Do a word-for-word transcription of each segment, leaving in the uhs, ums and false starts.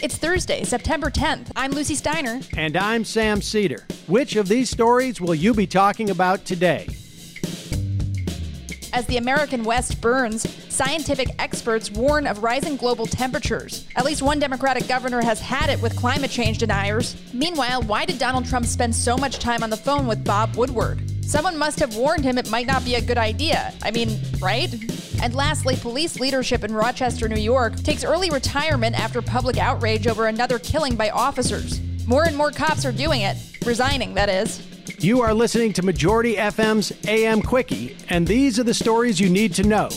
It's Thursday, September tenth. I'm Lucy Steiner. And I'm Sam Cedar. Which of these stories will you be talking about today? As the American West burns, scientific experts warn of rising global temperatures. At least one Democratic governor has had it with climate change deniers. Meanwhile, why did Donald Trump spend so much time on the phone with Bob Woodward? Someone must have warned him it might not be a good idea. I mean, right? And lastly, police leadership in Rochester, New York takes early retirement after public outrage over another killing by officers. More and more cops are doing it. Resigning, that is. You are listening to Majority F M's A M Quickie, and these are the stories you need to know.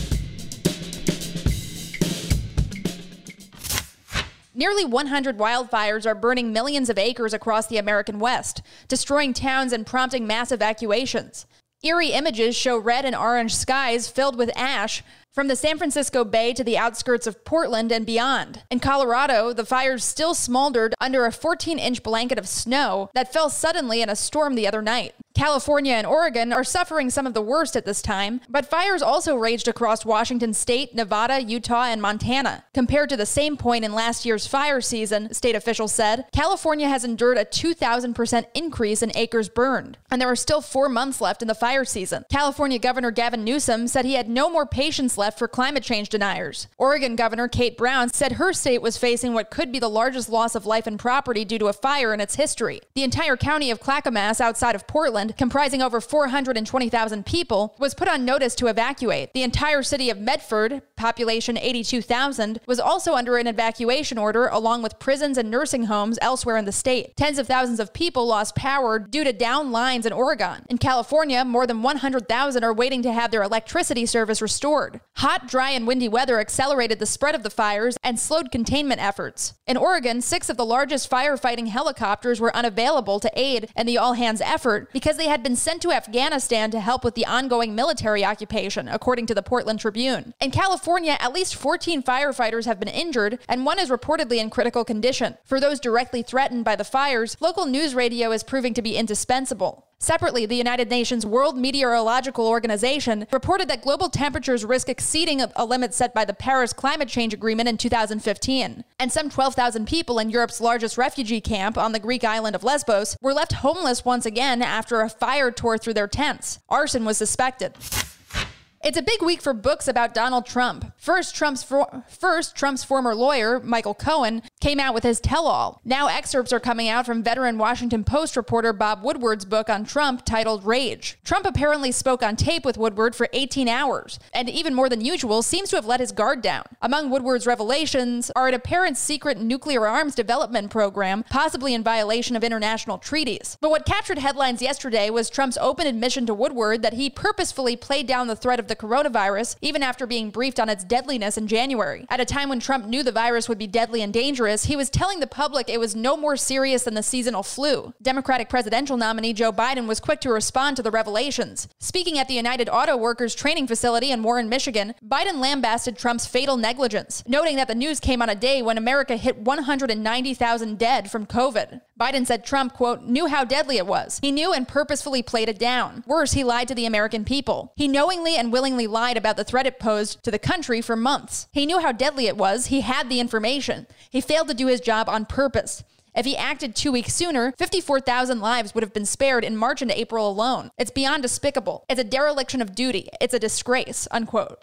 Nearly one hundred wildfires are burning millions of acres across the American West, destroying towns and prompting mass evacuations. Eerie images show red and orange skies filled with ash from the San Francisco Bay to the outskirts of Portland and beyond. In Colorado, the fires still smoldered under a fourteen-inch blanket of snow that fell suddenly in a storm the other night. California and Oregon are suffering some of the worst at this time, but fires also raged across Washington state, Nevada, Utah, and Montana. Compared to the same point in last year's fire season, state officials said, California has endured a two thousand percent increase in acres burned, and there are still four months left in the fire season. California Governor Gavin Newsom said he had no more patience left for climate change deniers. Oregon Governor Kate Brown said her state was facing what could be the largest loss of life and property due to a fire in its history. The entire county of Clackamas outside of Portland, comprising over four hundred twenty thousand people, was put on notice to evacuate. The entire city of Medford, population eighty-two thousand, was also under an evacuation order, along with prisons and nursing homes elsewhere in the state. Tens of thousands of people lost power due to down lines in Oregon. In California, more than one hundred thousand are waiting to have their electricity service restored. Hot, dry, and windy weather accelerated the spread of the fires and slowed containment efforts. In Oregon, six of the largest firefighting helicopters were unavailable to aid in the all-hands effort because they had been sent to Afghanistan to help with the ongoing military occupation, according to the Portland Tribune. In California, at least fourteen firefighters have been injured, and one is reportedly in critical condition. For those directly threatened by the fires, local news radio is proving to be indispensable. Separately, the United Nations World Meteorological Organization reported that global temperatures risk exceeding a limit set by the Paris Climate Change Agreement in two thousand fifteen. And some twelve thousand people in Europe's largest refugee camp on the Greek island of Lesbos were left homeless once again after a fire tore through their tents. Arson was suspected. It's a big week for books about Donald Trump. First, Trump's for- first, Trump's former lawyer, Michael Cohen, came out with his tell-all. Now excerpts are coming out from veteran Washington Post reporter Bob Woodward's book on Trump titled Rage. Trump apparently spoke on tape with Woodward for eighteen hours, and even more than usual, seems to have let his guard down. Among Woodward's revelations are an apparent secret nuclear arms development program, possibly in violation of international treaties. But what captured headlines yesterday was Trump's open admission to Woodward that he purposefully played down the threat of the coronavirus, even after being briefed on its deadliness in January. At a time when Trump knew the virus would be deadly and dangerous, he was telling the public it was no more serious than the seasonal flu. Democratic presidential nominee Joe Biden was quick to respond to the revelations. Speaking at the United Auto Workers training facility in Warren, Michigan, Biden lambasted Trump's fatal negligence, noting that the news came on a day when America hit one hundred ninety thousand dead from COVID. Biden said Trump, quote, knew how deadly it was. He knew and purposefully played it down. Worse, he lied to the American people. He knowingly and willingly lied about the threat it posed to the country for months. He knew how deadly it was. He had the information. He failed to do his job on purpose. If he acted two weeks sooner, fifty-four thousand lives would have been spared in March and April alone. It's beyond despicable. It's a dereliction of duty. It's a disgrace, unquote.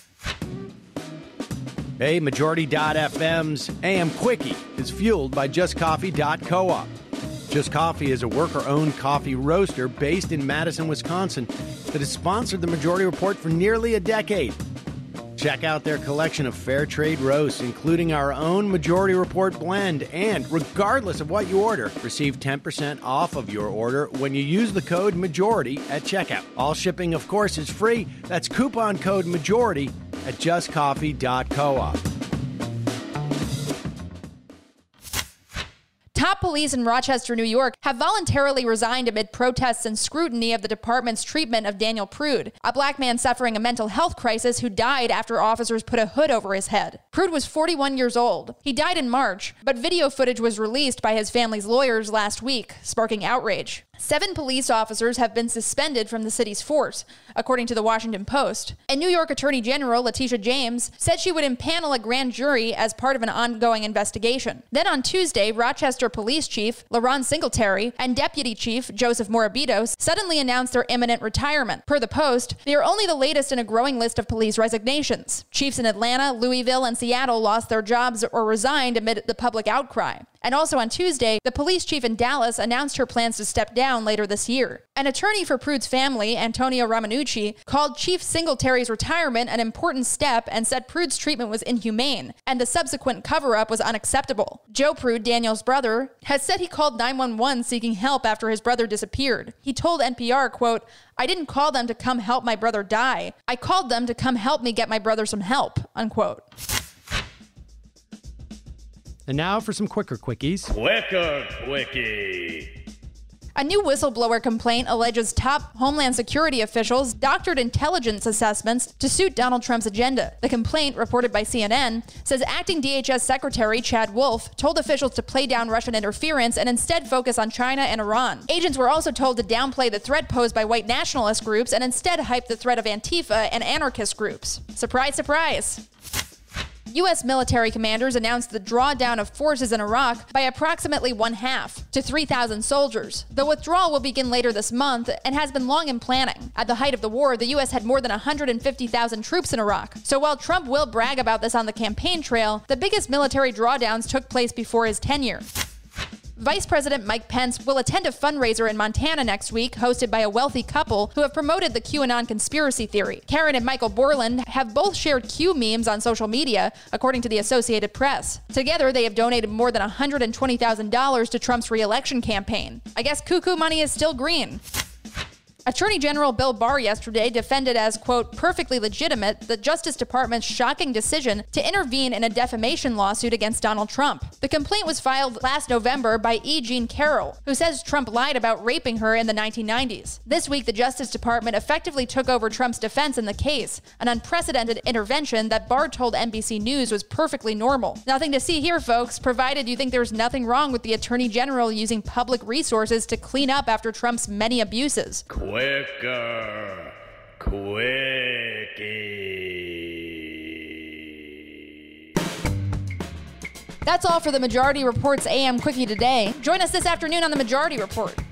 Hey, Majority dot F M's A M Quickie is fueled by just coffee dot coop. Just Coffee is a worker-owned coffee roaster based in Madison, Wisconsin that has sponsored the Majority Report for nearly a decade. Check out their collection of fair trade roasts, including our own Majority Report blend, and regardless of what you order, receive ten percent off of your order when you use the code MAJORITY at checkout. All shipping, of course, is free. That's coupon code MAJORITY at just coffee dot coop. Top police in Rochester, New York have voluntarily resigned amid protests and scrutiny of the department's treatment of Daniel Prude, a black man suffering a mental health crisis who died after officers put a hood over his head. Prude was forty-one years old. He died in March, but video footage was released by his family's lawyers last week, sparking outrage. Seven police officers have been suspended from the city's force, according to the Washington Post. And New York Attorney General Letitia James said she would impanel a grand jury as part of an ongoing investigation. Then on Tuesday, Rochester Police Chief LaRon Singletary and Deputy Chief Joseph Morabito suddenly announced their imminent retirement. Per the Post, they are only the latest in a growing list of police resignations. Chiefs in Atlanta, Louisville, and Seattle lost their jobs or resigned amid the public outcry. And also on Tuesday, the police chief in Dallas announced her plans to step down later this year. An attorney for Prude's family, Antonio Ramanucci, called Chief Singletary's retirement an important step and said Prude's treatment was inhumane, and the subsequent cover-up was unacceptable. Joe Prude, Daniel's brother, has said he called nine one one seeking help after his brother disappeared. He told N P R, quote, "I didn't call them to come help my brother die. I called them to come help me get my brother some help," unquote. And now for some quicker quickies. Quicker quickie. A new whistleblower complaint alleges top Homeland Security officials doctored intelligence assessments to suit Donald Trump's agenda. The complaint, reported by C N N, says acting D H S Secretary Chad Wolf told officials to play down Russian interference and instead focus on China and Iran. Agents were also told to downplay the threat posed by white nationalist groups and instead hype the threat of Antifa and anarchist groups. Surprise, surprise. U S military commanders announced the drawdown of forces in Iraq by approximately one half, to three thousand soldiers. The withdrawal will begin later this month and has been long in planning. At the height of the war, the U S had more than one hundred fifty thousand troops in Iraq. So while Trump will brag about this on the campaign trail, the biggest military drawdowns took place before his tenure. Vice President Mike Pence will attend a fundraiser in Montana next week, hosted by a wealthy couple who have promoted the QAnon conspiracy theory. Karen and Michael Borland have both shared Q memes on social media, according to the Associated Press. Together, they have donated more than one hundred twenty thousand dollars to Trump's re-election campaign. I guess cuckoo money is still green. Attorney General Bill Barr yesterday defended as, quote, perfectly legitimate the Justice Department's shocking decision to intervene in a defamation lawsuit against Donald Trump. The complaint was filed last November by E. Jean Carroll, who says Trump lied about raping her in the nineteen nineties. This week, the Justice Department effectively took over Trump's defense in the case, an unprecedented intervention that Barr told N B C News was perfectly normal. Nothing to see here, folks, provided you think there's nothing wrong with the Attorney General using public resources to clean up after Trump's many abuses. Quicker quickie. That's all for the Majority Report's A M Quickie today. Join us this afternoon on the Majority Report.